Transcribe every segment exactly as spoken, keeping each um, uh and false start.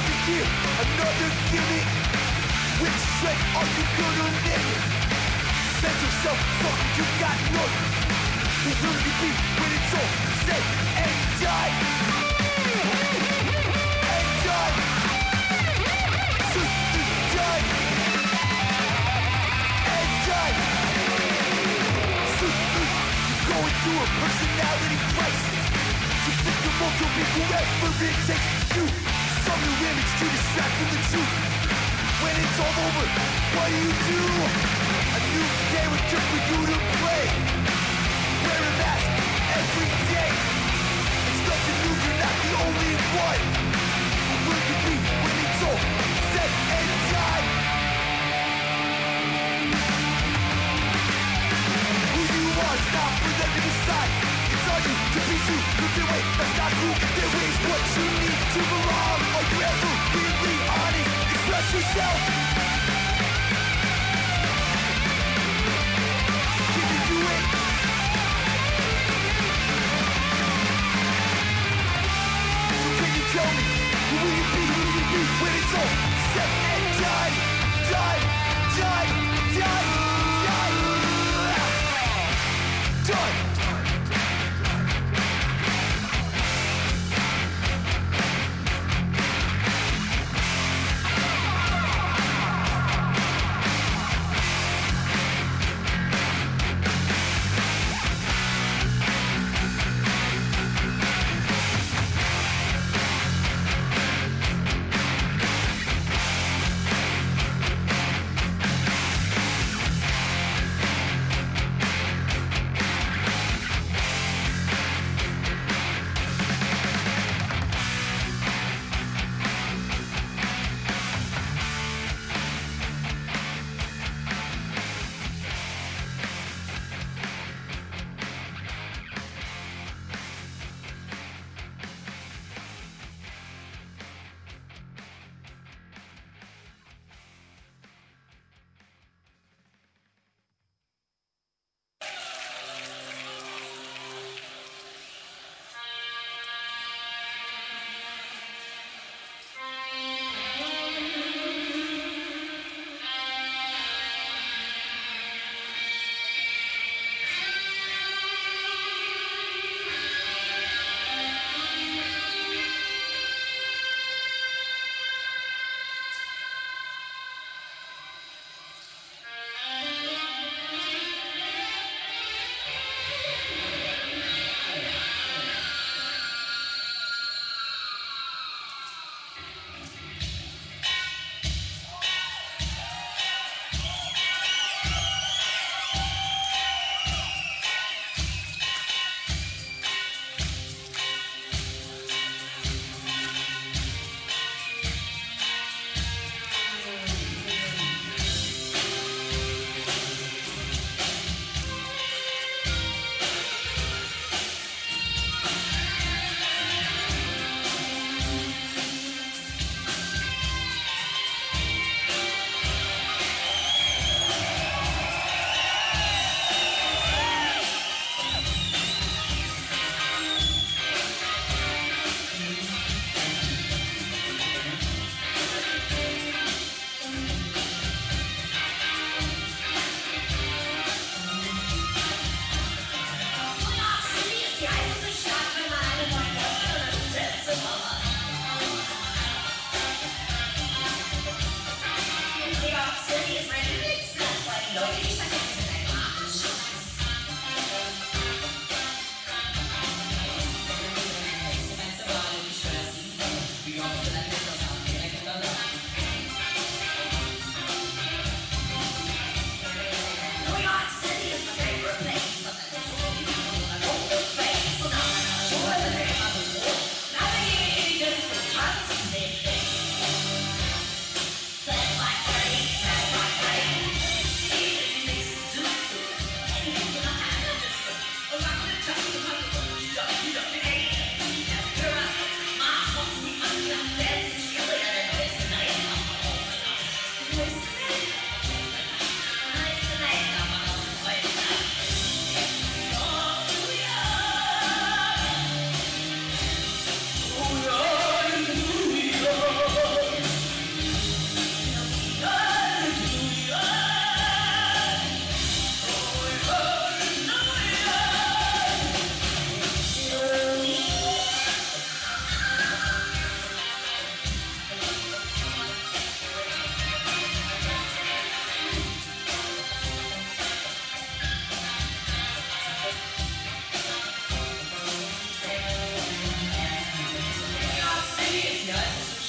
another year, another gimmick. Which strength are you gonna name it? Sense of self-fucking, you got nothing. Who will you be when it's all said and done? And done. Soon is done. And done. Soon is you're going through a personality crisis. You think the most will be whoever it takes you. Some new image to distract from the truth. When it's all over, what do you do? A new character for you to play. Wear a mask every day. It's nothing new, you're not the only one. Who will you be when it's all said and done? Who you are is not for them to decide. It's on you to be true. Look your way, that's not true. There is what you need to belong. Are you ever really honest? Express yourself. Can you do it? So can you tell me, who will you be, who will you be when it's all said and done? Done, done, done, done, done.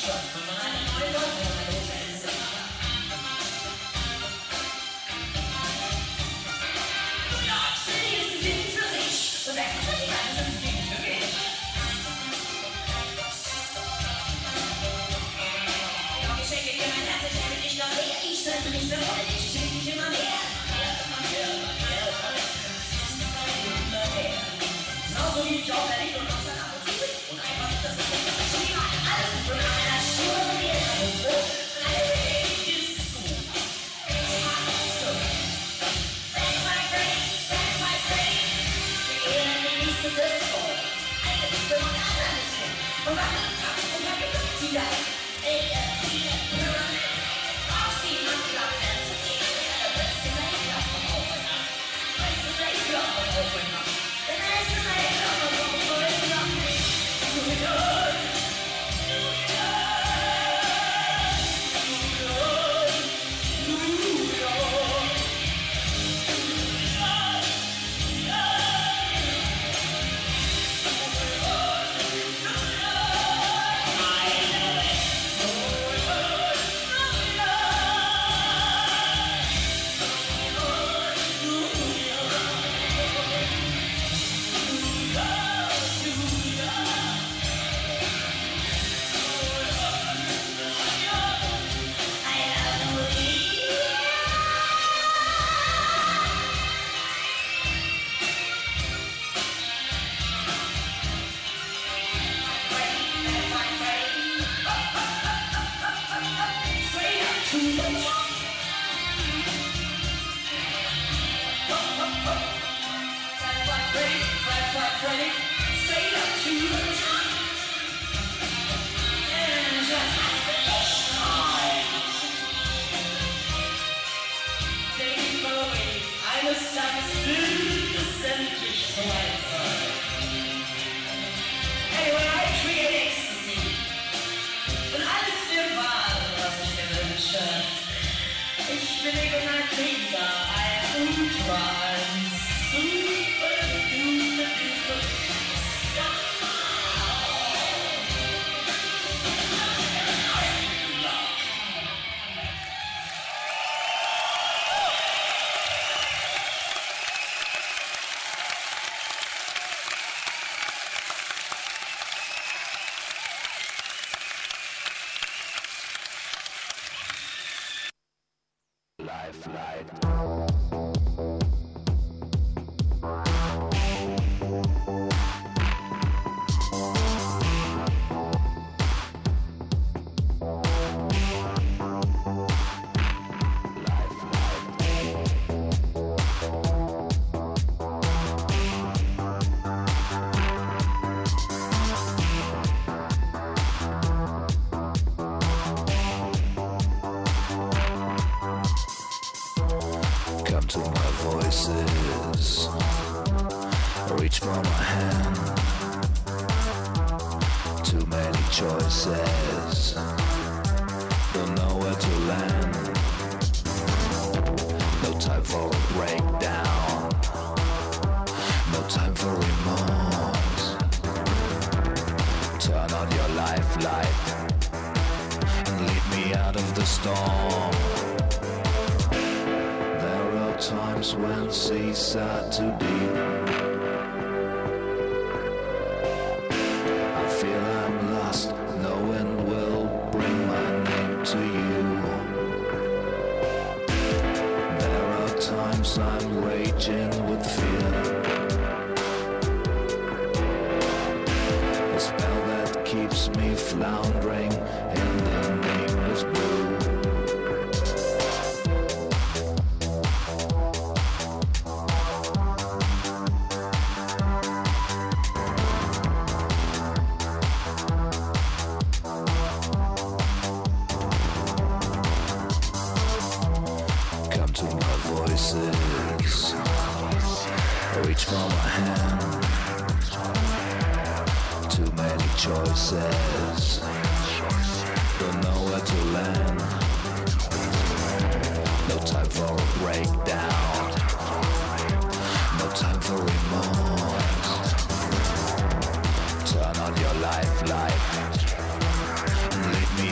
Lead me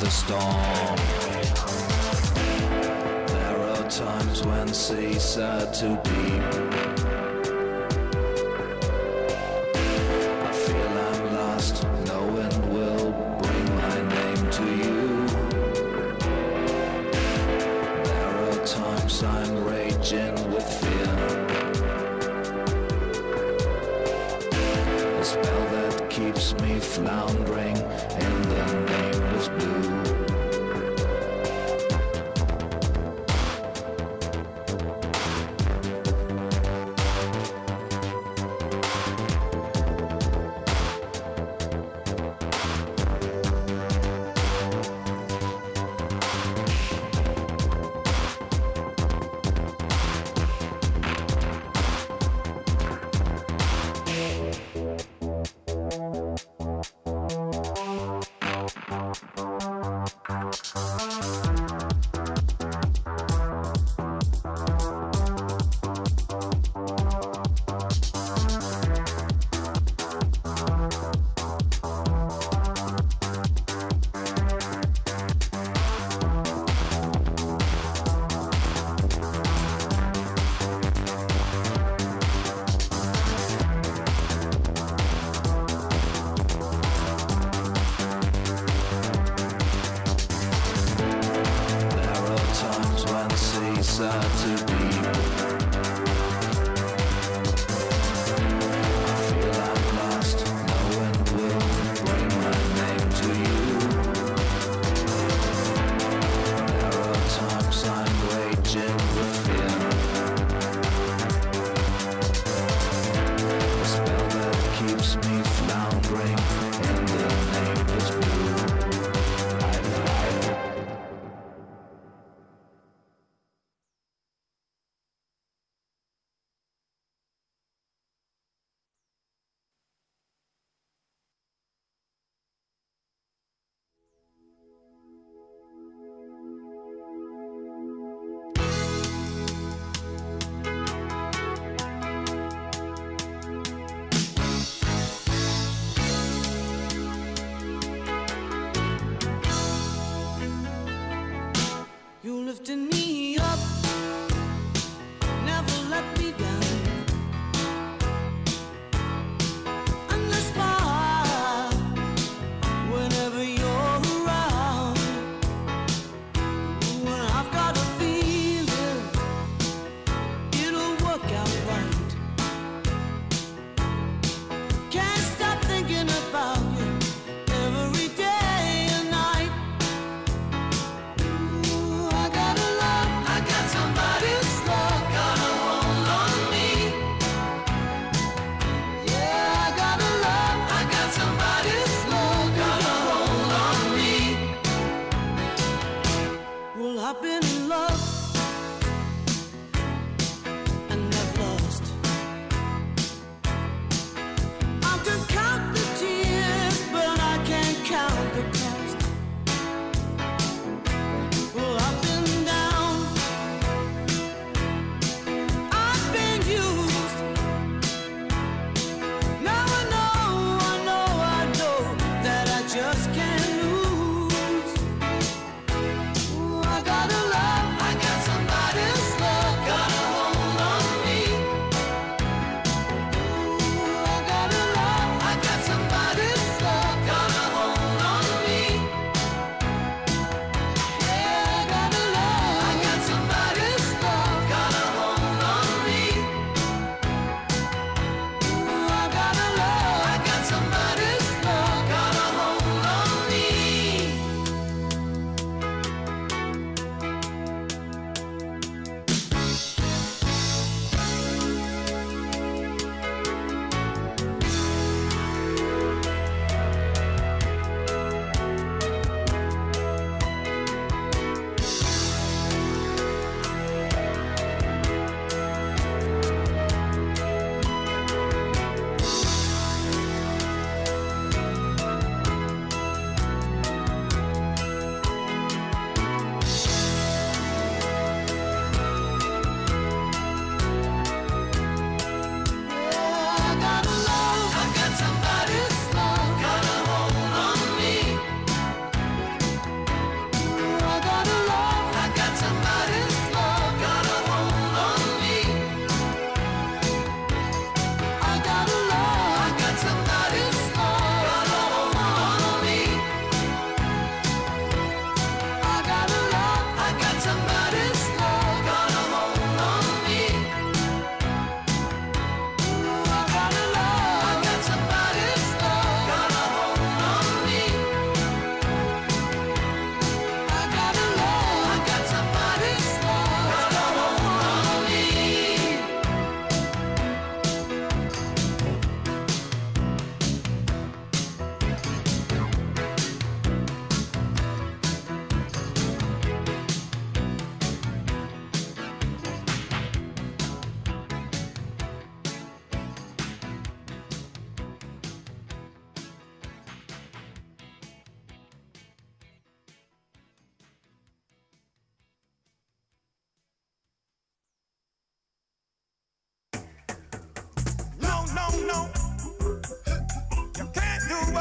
the storm. There are times when seas are too deep. I feel I'm lost, no wind will bring my name to you. There are times I'm raging with fear. A spell that keeps me floundering in the nameless blue.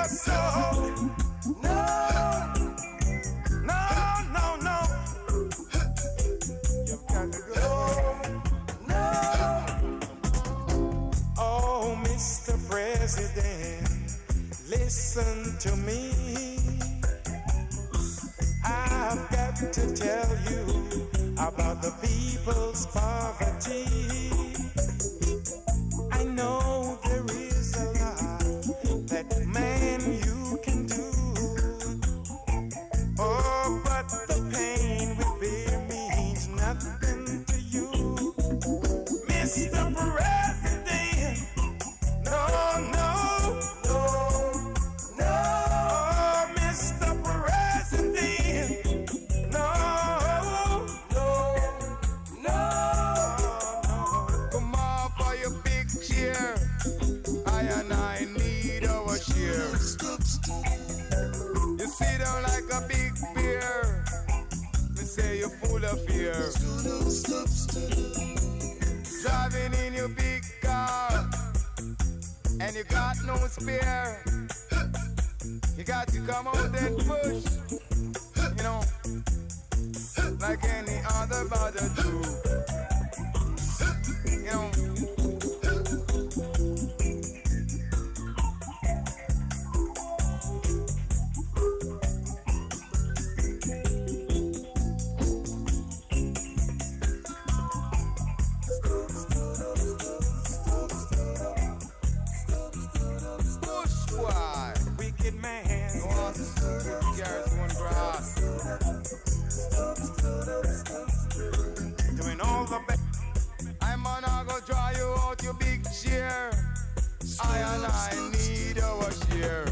Listen to me. I've got to tell you about the people's poverty. I know there is a lot that man you can do. Oh, but the pain we bear means nothing to you, Mister President. No, no. Fear. Driving in your big car and you got no spare. You got to come out and push, you know, like any other brother do. You know. I and I need our share.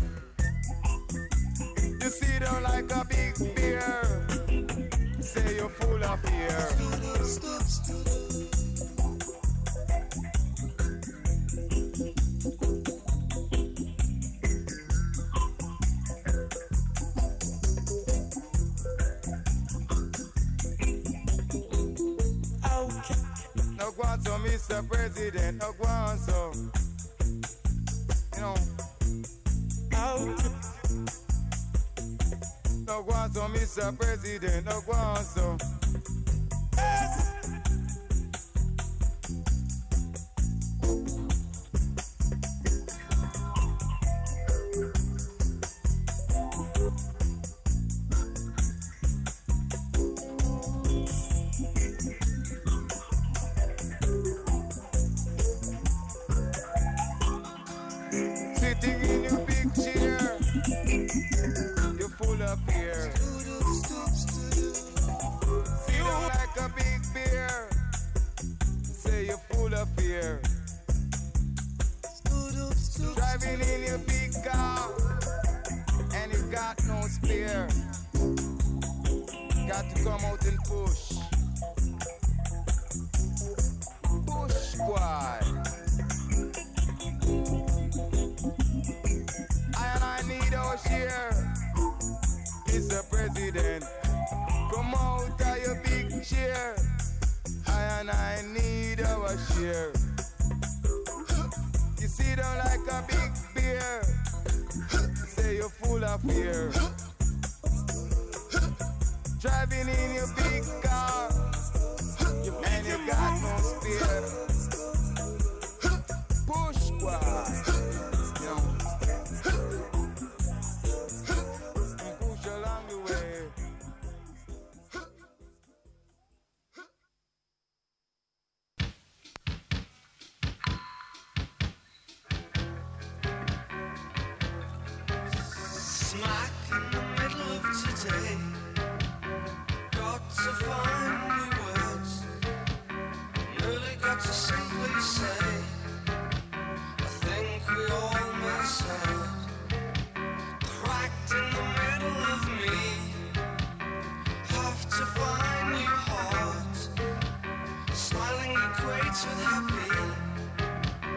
You see them like a big bear. Say you're full of fear. No guanso, Mister President, no guanso. You know, out. No guanso, Mister President, no guanso. Sitting in your big chair, you're full of fear. Feel like a big bear, say you're full of fear. Driving in your big car, and you got no spare. Got to come out and push. Push, boy. Share, Mister President, come out of your big chair. I and I need our share. You see them like a big bear. Say you're full of fear. Driving in your big car, and you got no spare. Push, boy.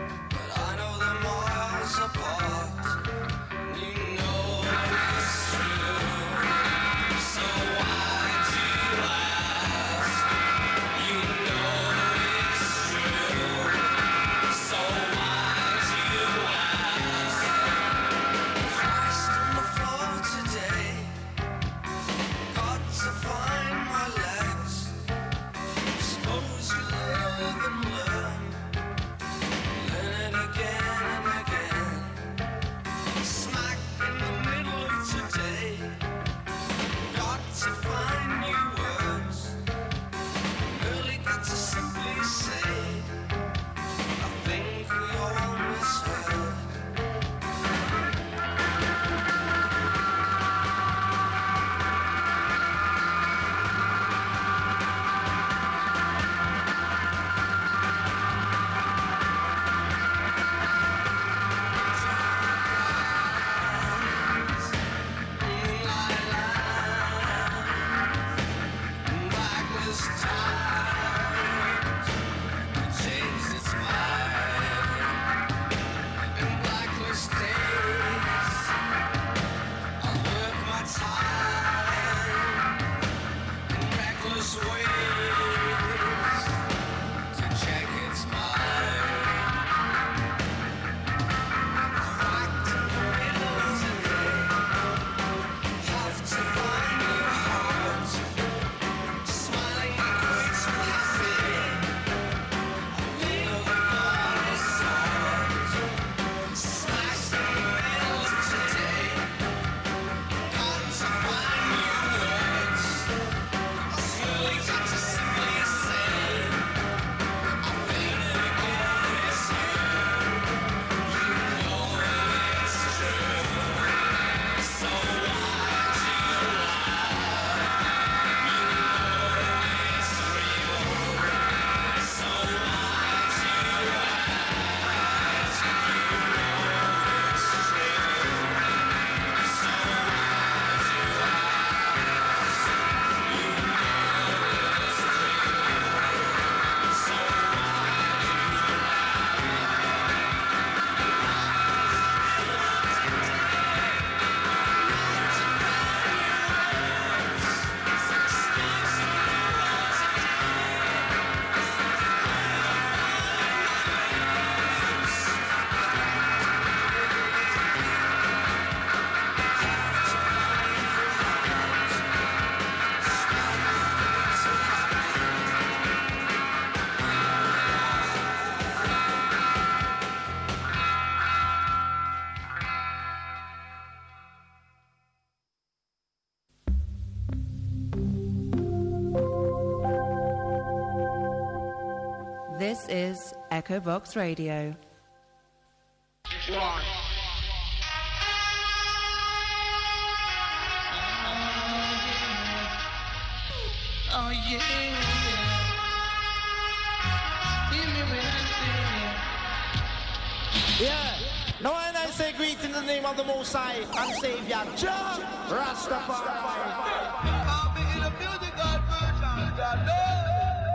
Apart, you know this. This is Echo Box Radio. One. Oh yeah, hear me when I sing. Yeah. Now when I say greet in the name of the Most High and Savior, Jah Rastafari. I'll be in a musical version, God knows.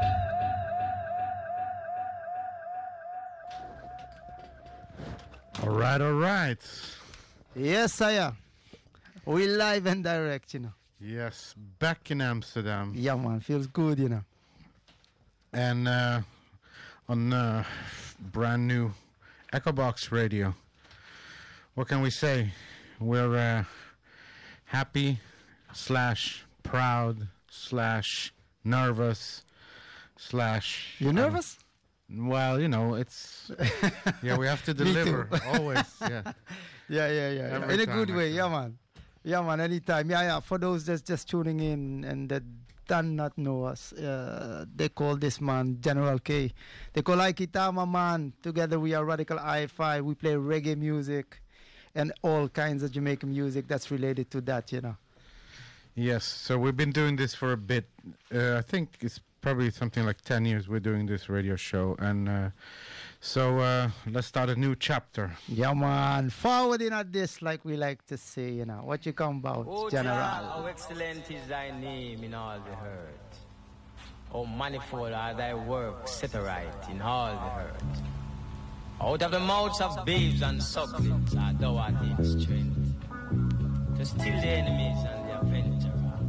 All right, all right. Yes, sire. We live and direct, you know. Yes, back in Amsterdam. Yeah, man, feels good, you know. And uh, on uh, brand new Echo Box Radio. What can we say? We're uh, happy slash proud slash nervous slash... You nervous? Um, well, you know, it's... yeah, we have to deliver. Always, yeah. Yeah, yeah, yeah. Every in a time, good way, actually. yeah, man. Yeah, man, anytime. Yeah, yeah. For those that's just tuning in and that do not know us, uh, they call this man General K. They call Aikitama, man. Together we are Radical Hi-Fi. We play reggae music and all kinds of Jamaican music that's related to that, you know. Yes, so we've been doing this for a bit. Uh, I think it's probably something like ten years we're doing this radio show. And uh, so uh, let's start a new chapter. Yeah, man. Forwarding at this, like we like to say, you know. What you come about, O General? Jah, how excellent is thy name in all the earth. O manifold are thy works set aright in all the earth. Out of the mouths of babes and sucklings art thou art in strength, to still the enemies and the adventurer.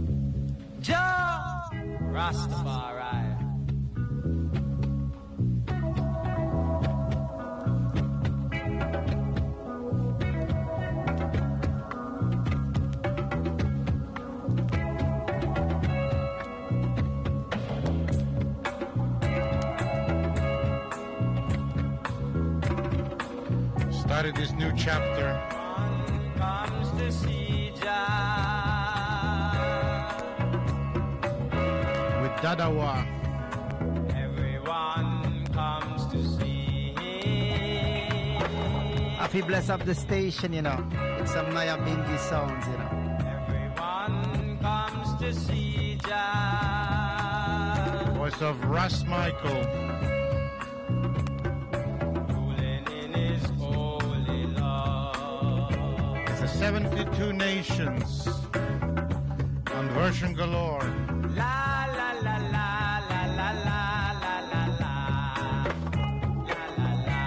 Jah Rastafari. Started this new chapter. One comes to see Jah. With Dadawa. Everyone comes to see him. If he bless up the station, you know. With some Naya Bingi sounds, you know. Everyone comes to see Jah. Voice of Russ Michael. Ruling in his holy love. It's the seventy-two nations on version galore. La la la la la la la la la la. La la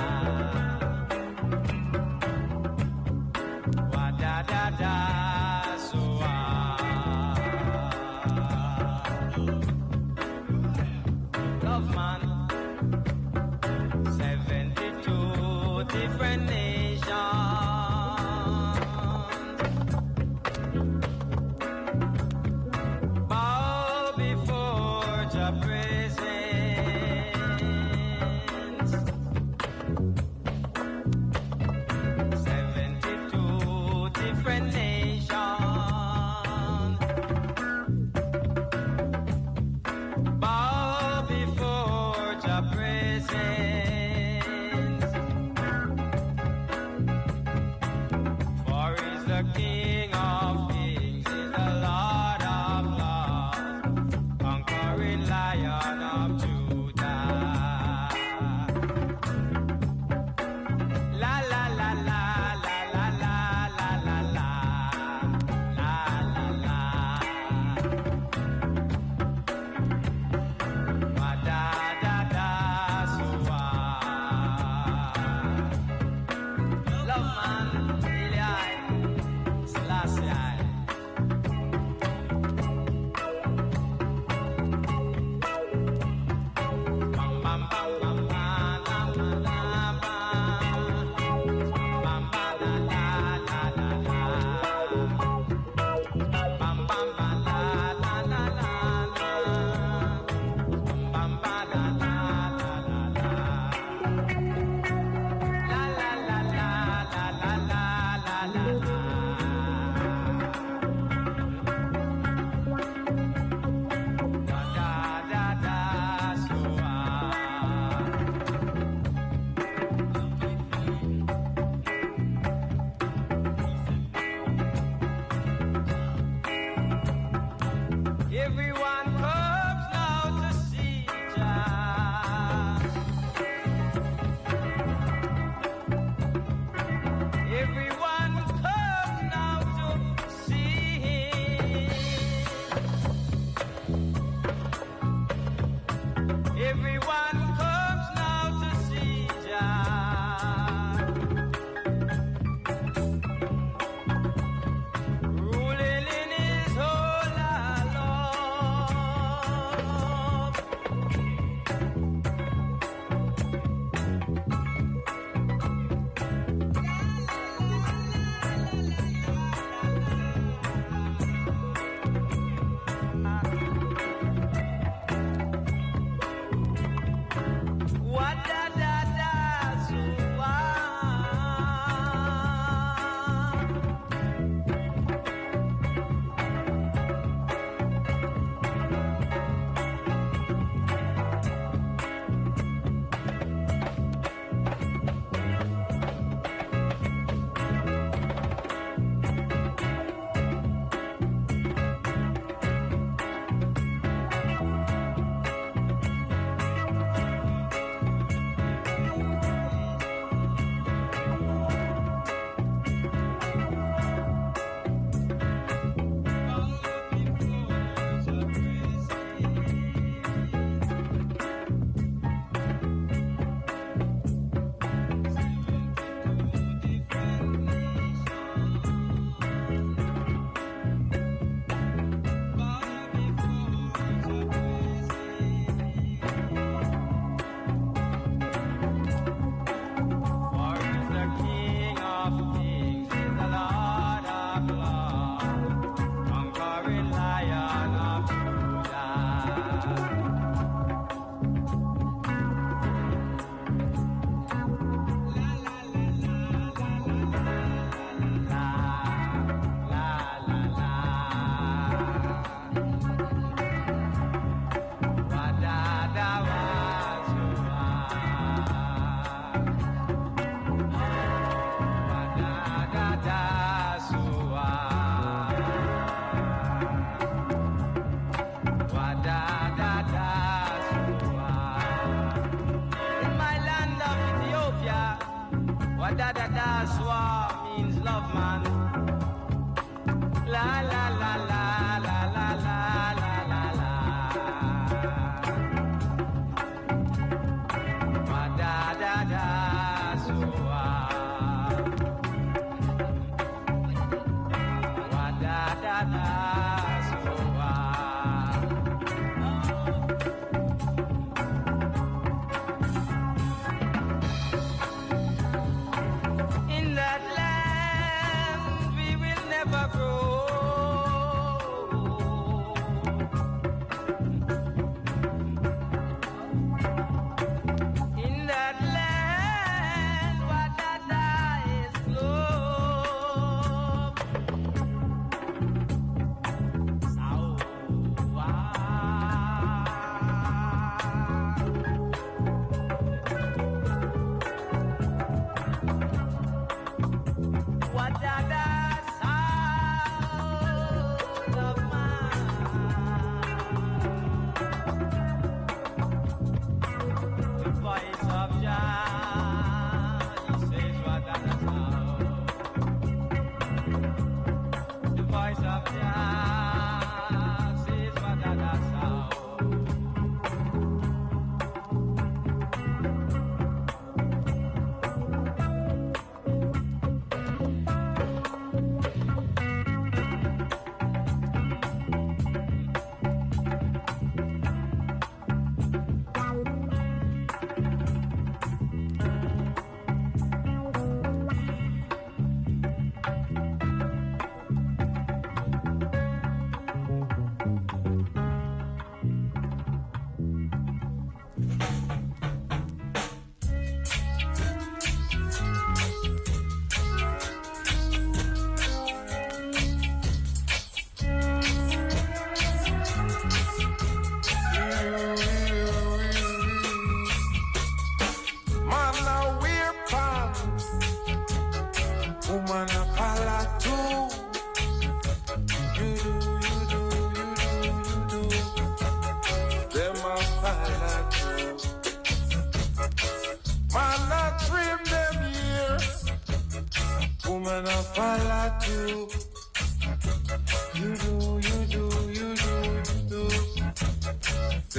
la. Wa da da da so ah. Love man. Seventy-two different nations. Bow before Jah presence. Seventy-two different nations. Bow before Jah presence. For he's the King of kings, he's the Lord of lords, conquering Lion of Judah. La la la la la la la la la la la la la. Wa da da da so ah. Love man, really high.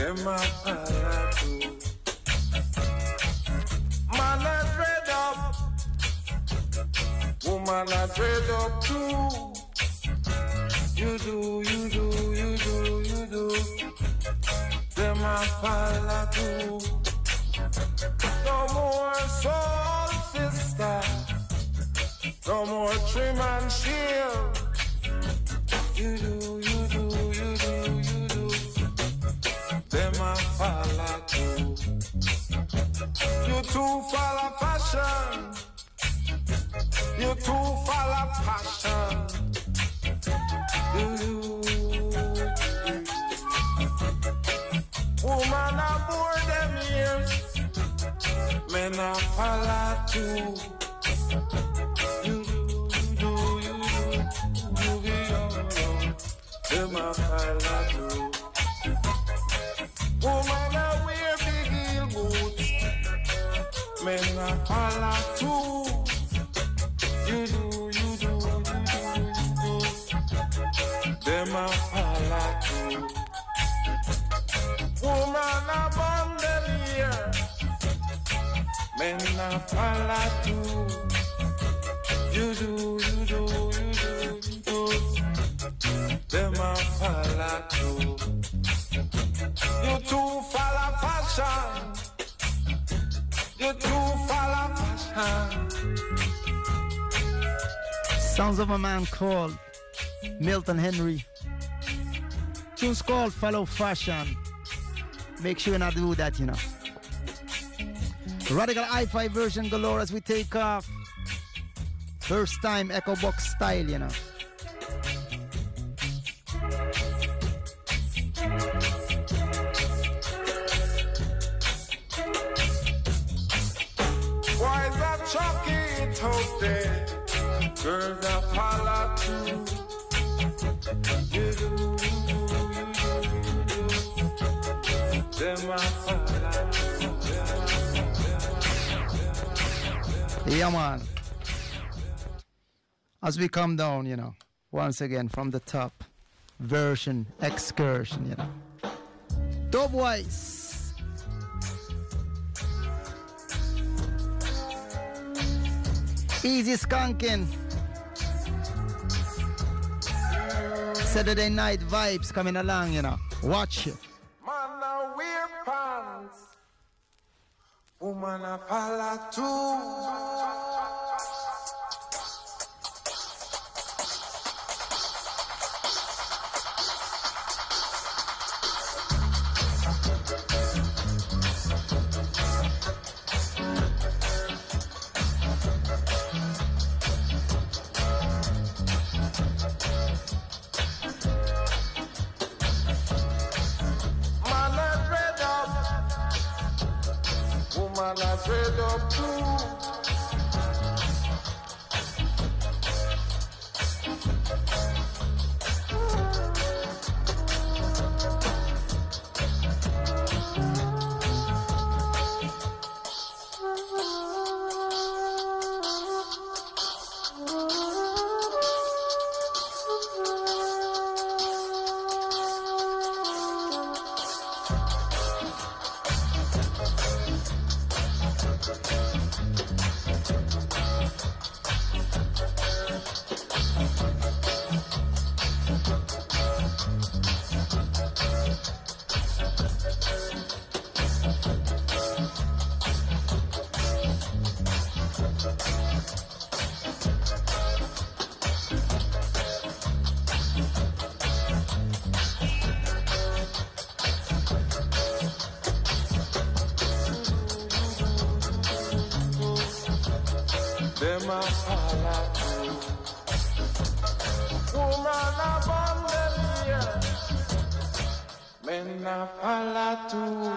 them a follow too. Man a dread up, woman a dread up too. You do, you do, you do, you do. Them a follow too. No more soul sister, no more trim and shield. You do, you do, you do, you do. Them a follow too. You too follow passion. You too follow passion. You do. Woman a bore them years. Men a follow too. You do, you do, you do. You be young, young. Them a follow too. Woman a wear big heel boots. Men a follow too. You do, you do, you do, you do. Them a follow too. Woman a bandolier. Men a follow too. You do, you do, you do, you do. Them a follow too. You too follow passion. You too follow passion. Sounds of a man called Milton Henry. Tune's called Follow Fashion. Make sure you not do that, you know. Radical hi-fi version galore as we take off. First time Echo Box style, you know. Why is that chocolate out there? Girls are follow too. You do, you do, you do, you do. Them are follow too. Yeah, man. As we come down, you know, once again from the top, version, excursion, you know. Dubwise. Easy skunking. Saturday night vibes coming along, you know. Watch it. Man a wear pants. Woman a follow too. Man a dread up too. Them a follow too. Woman a bandolier. Men a follow too.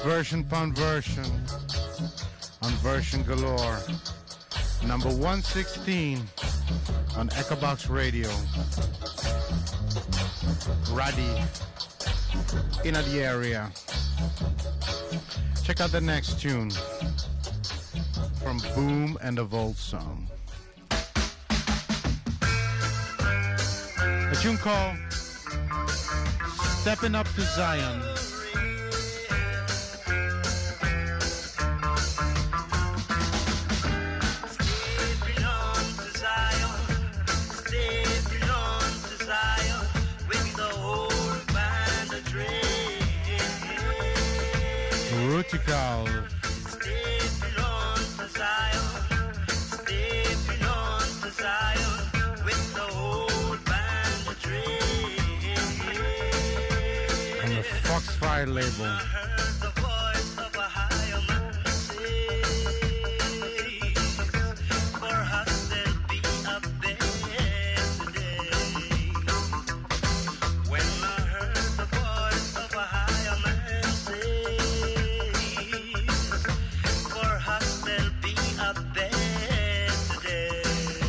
Version upon version on Version Galore. Number one sixteen on Echobox Radio. Ruddy in the area. Check out the next tune from Boom and the Volt Song. A tune called Stepping Up to Zion. Rutical. Stepping on to Zion, stepping on to Zion with the whole band of dreams. On the Foxfire label. I heard the voice of a higher man say, for us there'll be a better day. When I heard the voice of a higher man say, there'll be a better day.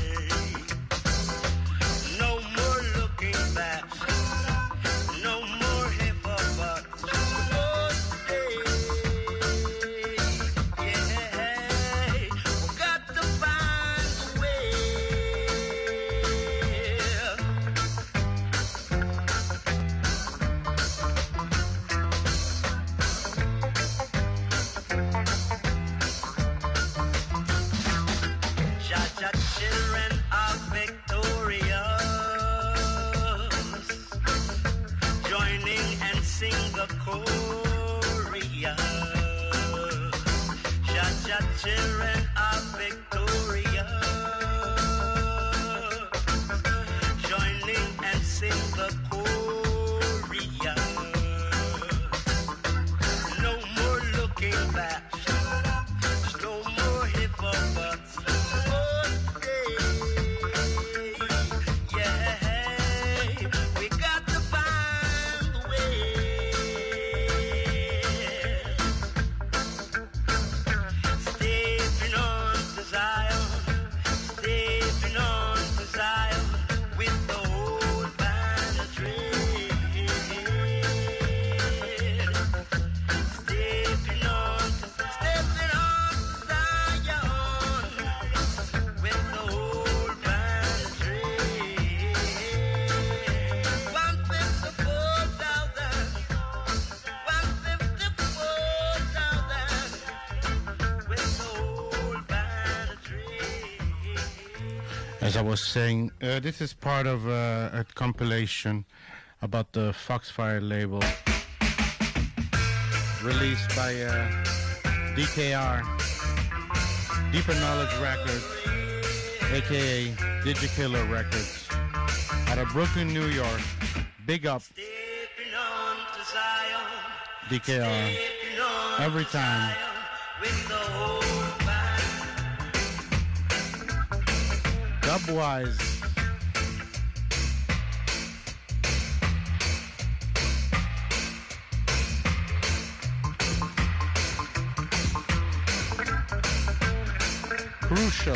No more looking back, no more hip-hop, oh, hey, yeah, we got to find a way. Jah children are victorious, joining and sing the chorus. Jah children are victorious, joining and sing the chorus. No more looking back, no more hip-hop. As I was saying, uh, this is part of uh, a compilation about the Foxfire label, released by uh, D K R, Deeper Knowledge Records, aka Digikiller Records, out of Brooklyn, New York. Big up D K R every time. Dubwise. Crucial.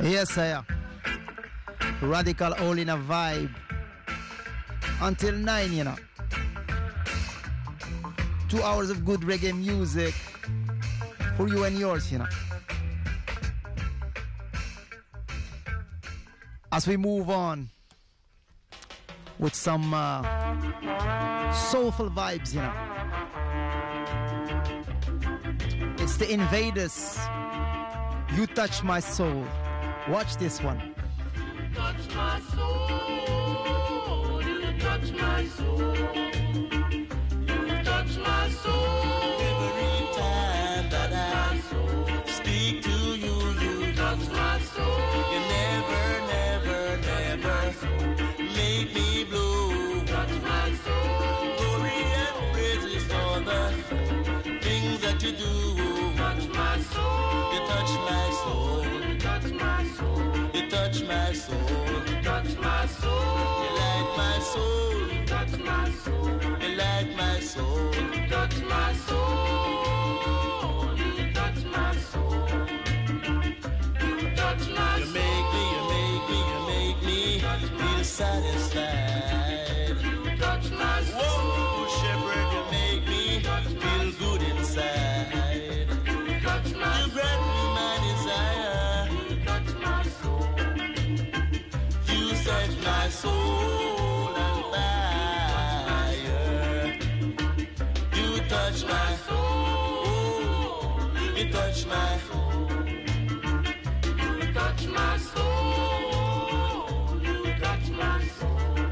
Yes, sir. Radical all in a vibe. Until nine, you know. Two hours of good reggae music for you and yours, you know. As we move on with some uh, soulful vibes, you know. It's the Invaders. You touch my soul. Watch this one. You touch my soul. You touch my soul. You touch my soul. Every time that I speak to you, you touch my soul. You never, never, never make me blue. Touch my soul. Glory and praises for the things that you do. Touch my soul. You touch my soul. You touch my soul. You touch my soul. You touch my soul. You light my soul. You touch my soul. You light my soul. You touch my soul. You touch my soul. You touch my soul. You make me, you make me, you make me feel satisfied. You touch my soul. Whoa, shepherd, you make me feel good inside. You touch my soul. You grant me my desire. You touch my soul. You set my soul on fire. You touch my soul. You touch my soul. You touch my soul. You touch my soul.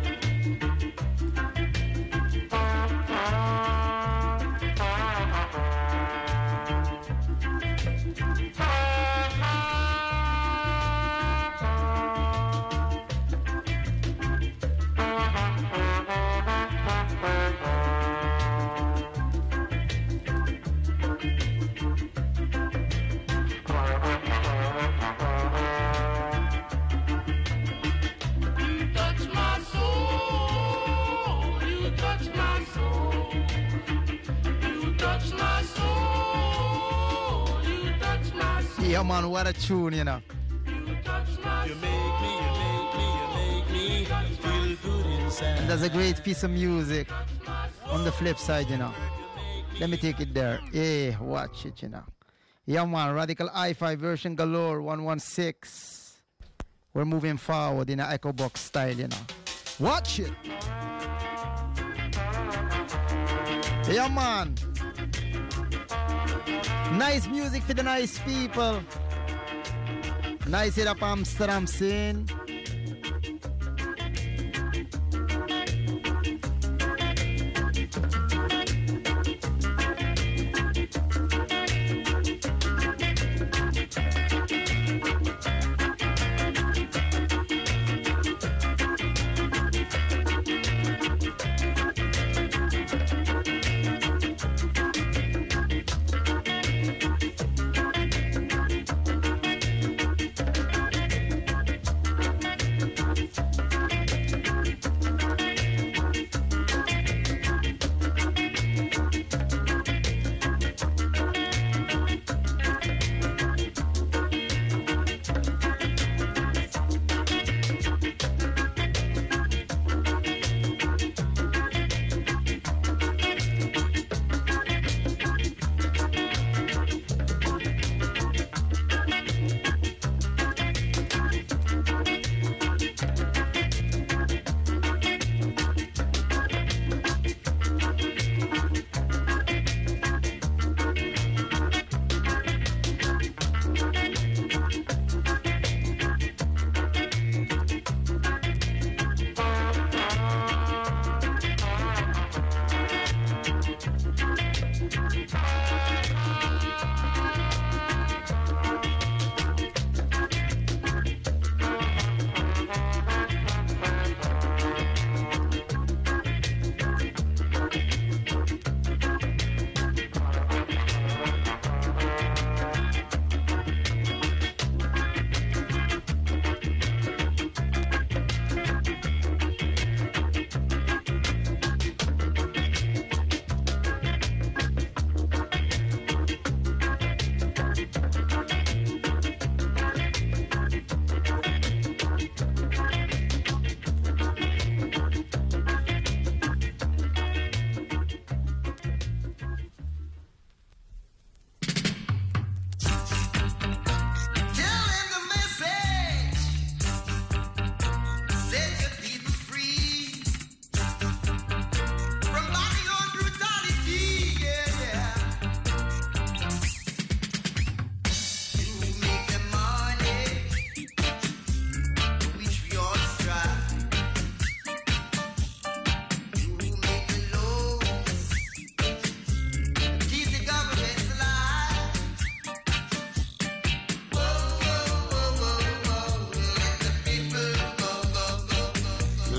Yeah, man, what a tune, you know. You make me, you make me, you make me feel good inside. And that's a great piece of music on the flip side, you know. Let me take it there. Yeah, watch it, you know. Yeah, man, Radical Hi-Fi version galore, one one six. We're moving forward in an Echo Box style, you know. Watch it. Yeah, man. Nice music for the nice people. Nice it up Amsterdam scene.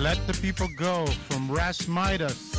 Let the People Go from Ras Midas.